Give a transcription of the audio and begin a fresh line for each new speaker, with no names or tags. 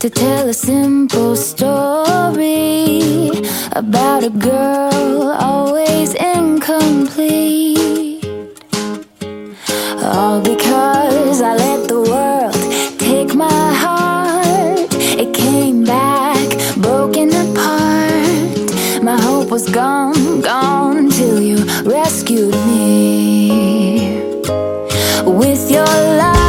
to tell a simple story about a girl always incomplete. All because I let the world take my heart. It came back broken apart. My hope was gone, gone till you rescued me with your love.